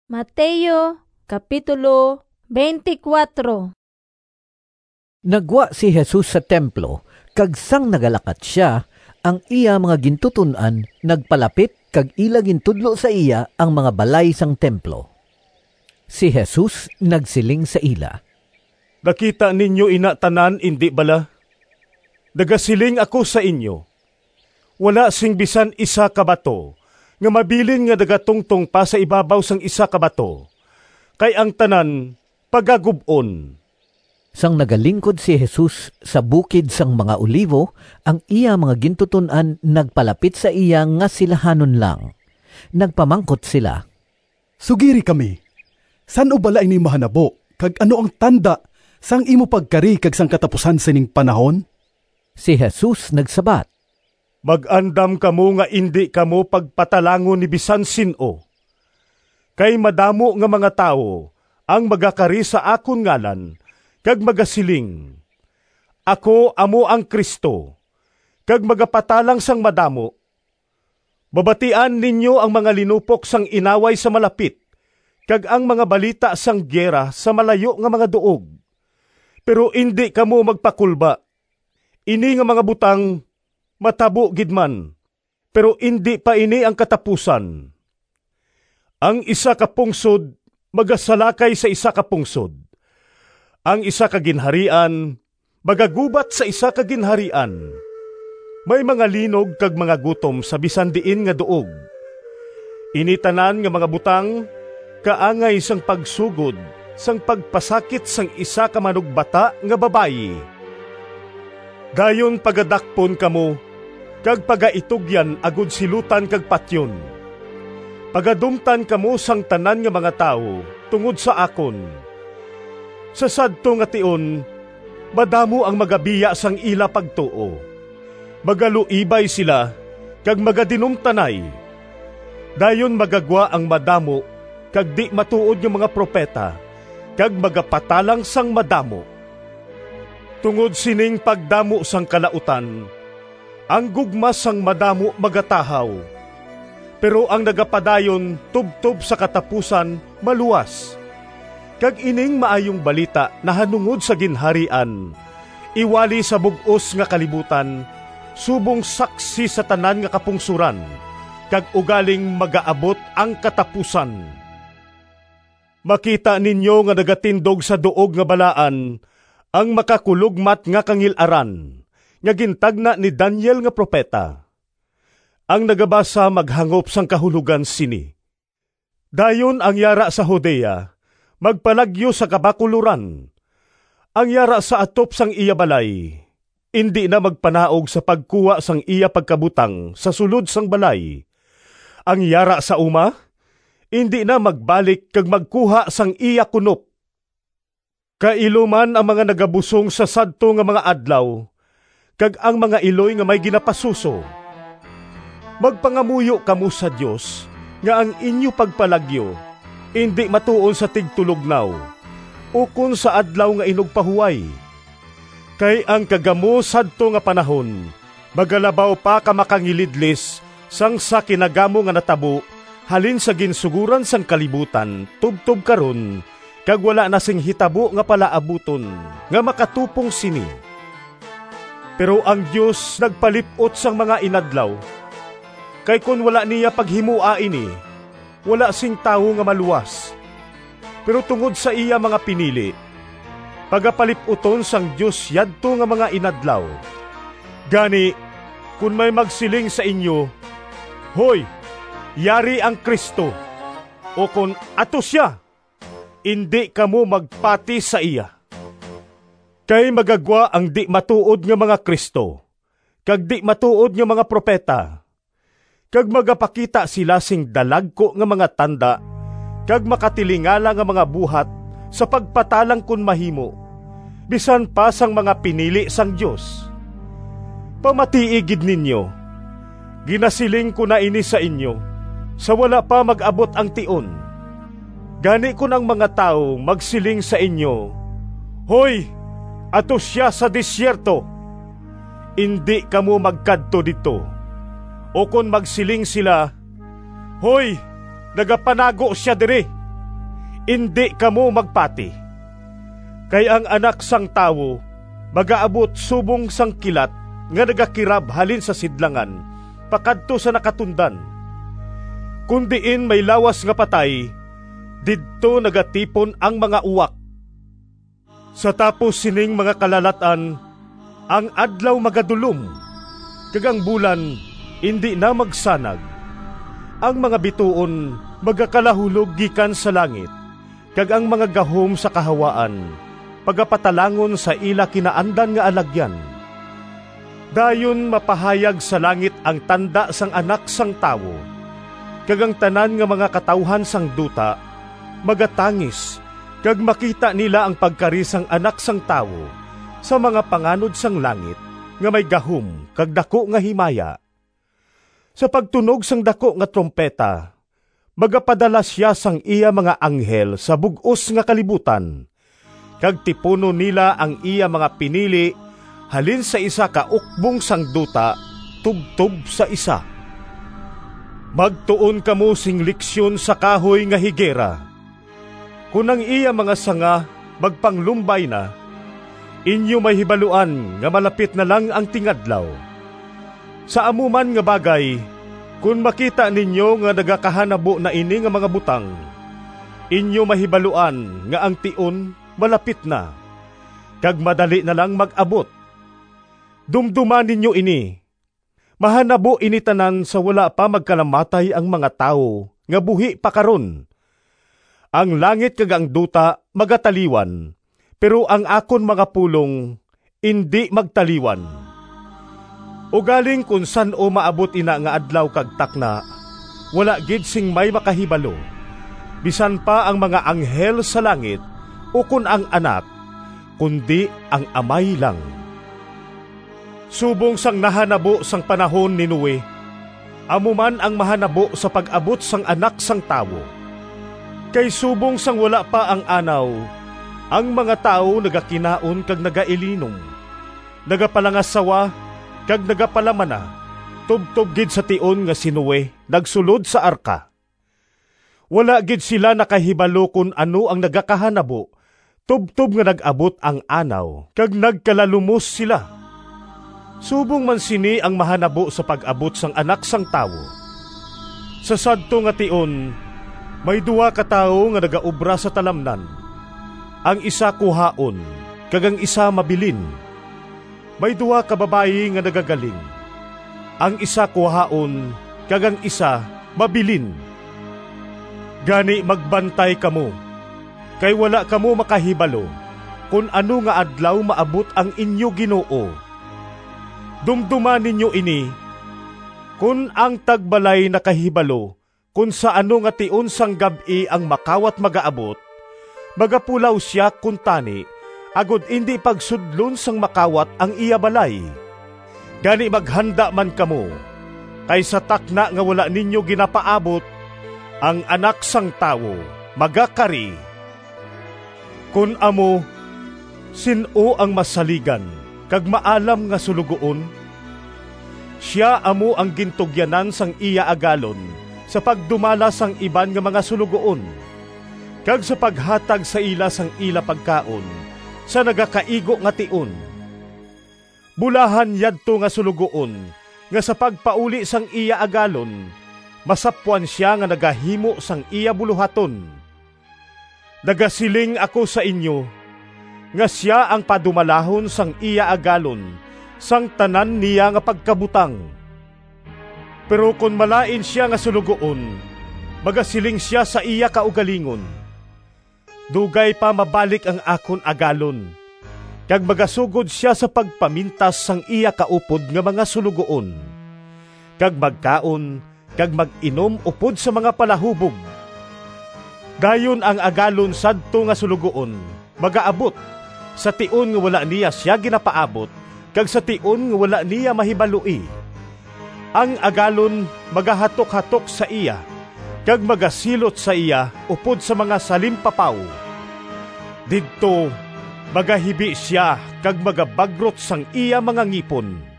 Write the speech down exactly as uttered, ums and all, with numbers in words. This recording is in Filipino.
Mateo Kapitulo twenty-four. Nagwa si Jesus sa templo, kag sang nagalakat siya, ang iya mga gintutunan nagpalapit kag ila gintudlo sa iya ang mga balay sang templo. Si Jesus nagsiling sa ila, "Nakita ninyo ina tanan, indi bala? Nagasiling ako sa inyo, wala sing bisan isa ka bato nga mabilin nga nagatungtong pa sa ibabaw sang isa ka bato, kay ang tanan pagagubon." Sang nagalingkod si Jesus sa bukid sang mga olivo, ang iya mga gintutunan nagpalapit sa iya nga silahanon lang. Nagpamangkot sila, "Sugiri kami, san ubala ini mahanabo, kag ano ang tanda sang imo pagkari kag sang katapusan sining panahon?" Si Jesus nagsabat, "Mag-andam kamo nga indi kamo pagpatalangon ni bisan sin-o. Kay madamo nga mga tawo ang magakari sa akon ngalan, kag magasiling, ako amo ang Kristo, kag magapatalang sang madamo. Babatian ninyo ang mga linupok sang inaway sa malapit, kag ang mga balita sang gyera sa malayo nga mga duog. Pero indi kamo magpakulba. Ini nga mga butang matabo gidman, pero indi pa ini ang katapusan. Ang isa ka pungsod magasalakay sa isa ka pungsod. Ang isa ka ginharian magagubat sa isa ka ginharian. May mga linog kag mga gutom sa bisan diin nga duog. Initanan nga mga butang kaangay sang pagsugod sang pagpasakit sang isa ka manugbata nga babayi. Dayon pagadakpon kamo, kag pagaitugyan agud silutan kag patyon. Pagadumtan kamo sang tanan nga mga tawo tungod sa akon. Sa sadto nga tion, madamo ang magabiya sang ila pagtuo. Magaluibay sila, kag magadinumtanay. Dayon magagwa ang madamo, kag di matuod nga mga propeta, kag magapatalang sang madamo. Tungod sining pagdamo sang kalautan, ang gugma sang madamo magatahaw. Pero ang nagapadayon tubtob sa katapusan maluwas. Kag ining maayong balita na hanungod sa ginharian, iwali sa bug-os nga kalibutan, subong saksi sa tanan nga kapungsuran, kag ugaling magaabot ang katapusan. Makita ninyo nga nagatindog sa duog nga balaan, ang makakulugmat nga kangilaran, nga gintagna ni Daniel nga propeta. Ang nagabasa maghangop sang kahulugan sini. Dayon ang yara sa Judea, magpalagyo sa kabakuluran. Ang yara sa atop sang iya balay, indi na magpanaog sa pagkuha sang iya pagkabutang sa sulod sang balay. Ang yara sa uma, indi na magbalik kag magkuha sang iya kunop. Kailuman ang mga nagabusong sa sadto nga mga adlaw, kag ang mga iloy nga may ginapasuso. Magpangamuyo kamo sa Dios nga ang inyo pagpalagyo indi matuon sa tigtulognaw, ukon sa adlaw nga inugpahuway. Kay ang kagamo sadto nga panahon, magalabaw pa ka makangilidlis sang sa kinagamo nga natabo, halin sa ginsuguran sang kalibutan, tubtob karon, kag wala na sing hitabo nga palaabuton, nga makatupong sini. Pero ang Dios nagpalipot sang mga inadlaw, kay kun wala niya paghimua ini, wala sing tawo nga maluwas. Pero tungod sa iya mga pinili, pagapaliputon sang Diyos yadto nga mga inadlaw. Gani, kun may magsiling sa inyo, "Hoy, yari ang Kristo," o kun "ato siya," indi kamo magpati sa iya. Kay magagwa ang di matuod nga mga Kristo, kag di matuod nga mga propeta, kag magapakita sila sing dalagko nga mga tanda, kag makatilingala nga mga buhat sa pagpatalang kun mahimo, bisan pa sang mga pinili sang Dios. Pamatiigid ninyo, ginasiling ko na ini sa inyo, sa wala pa mag-abot ang tion. Gani kun ang mga tao magsiling sa inyo, "Hoy, ato siya sa disyerto," indi kamo magkadto dito. O kung magsiling sila, "Hoy, nagapanago siya diri," indi kamo magpati. Kay ang anak sang tawo, magaabot subong sang kilat nga nagakirab halin sa sidlangan, pakadto sa nakatundan. Kundiin may lawas nga patay, didto nagatipon ang mga uwak. Sa tapos sining mga kalalatan, ang adlaw magadulom, kagang bulan indi na magsanag. Ang mga bituon magakalahulog gikan sa langit, kag ang mga gahom sa kahawaan, pagapatalangon sa ila kinaandan nga alagyan. Dayon mapahayag sa langit ang tanda sang anak sang tawo, kag ang tanan nga mga katawhan sang duta, magatangis, kag makita nila ang pagkarisang anak sang tawo sa mga panganod sang langit, nga may gahom kag dako nga himaya. Sa pagtunog sang dako nga trompeta, magapadala siya sang iya mga anghel sa bug-os nga kalibutan, kag tipuno nila ang iya mga pinili halin sa isa ka ukbong sang duta, tubtob sa isa. Magtuon kamo sing leksyon sa kahoy nga higera. Kung ang iya mga sanga magpanglumbay na, inyo may hibaluan nga malapit na lang ang tingadlaw. Sa amuman nga bagay, kung makita ninyo nga nagakahanabo na ini nga mga butang, inyo mahibaluan nga ang tion malapit na, kag madali na lang mag-abot. Dumduman ninyo ini, mahanabo ini tanan sa wala pa magkalamatay ang mga tao nga buhi pa karon. Ang langit kag ang duta magataliwan, pero ang akon mga pulong indi magtaliwan. O galing kung san o maabot ina nga adlaw kag takna, wala gid sing may makahibalo, bisan pa ang mga anghel sa langit o kun ang anak, kundi ang amay lang. Subong sang nahanabo sang panahon ni Noe, amuman ang mahanabo sa pag-abot sang anak sang tawo. Kay subong sang wala pa ang anaw, ang mga tao nagakinaon kag nagailinom, nagapalangasawa kag nagapalamana, tubtob gid sa tion nga si Noe nagsulod sa arka. Wala gid sila nakahibalo kung ano ang nagakahanabo, tubtob nga nag-abot ang anaw, kag nagkalalumos sila. Subong man sini ang mahanabo sa pag-abot sang anak sang tawo. Sa sadto nga tion, may duwa ka tawo nga nagaubra sa talamnan. Ang isa kuhaon, kag ang isa mabilin. May duwa ka babayi nga nagagaling. Ang isa kuhaon, kag ang isa mabilin. Gani magbantay kamo, kay wala kamo makahibalo kung ano nga adlaw maabot ang inyo Ginoo. Dumduman ninyo ini, kung ang tagbalay nakahibalo, kung sa ano nga tion sang gabi ang makawat magaabot, magapulaw siya kung tani, agod indi pagsudlon sang makawat ang iya balay. Gani maghanda man kamo, kay sa takna nga wala ninyo ginapaabot, ang anak sang tawo magakari. Kun amo, sino ang masaligan, kag maalam nga sulugoon? Siya amo ang gintugyanan sang iya agalon, sa pagdumala sang iban nga mga sulugoon, kag sa paghatag sa ila sang ila pagkaon, sa nagakaigo nga tion. Bulahan yadto nga sulugoon, nga sa pagpauli sang iya agalon, masapwan siya nga nagahimo sang iya buluhaton. Nagasiling ako sa inyo, nga siya ang padumalahon sang iya agalon, sang tanan niya nga pagkabutang. Pero kung malain siya nga sulugoon, magasiling siya sa iya kaugalingon. Dugay pa mabalik ang akon agalon, kag magasugod siya sa pagpamintas sang iya kaupod nga mga sulugoon, kag magkaon, kag mag-inom upod sa mga palahubog. Dayon ang agalon sadto nga sulugoon, magaabot, sa tion nga wala niya siya ginapaabot, kag sa tion nga wala niya mahibalui. Ang agalon magahatok-hatok sa iya, kag magasilot sa iya upod sa mga salimpapaw. Didto magahibi siya kag magabagrot sang iya mga ngipon.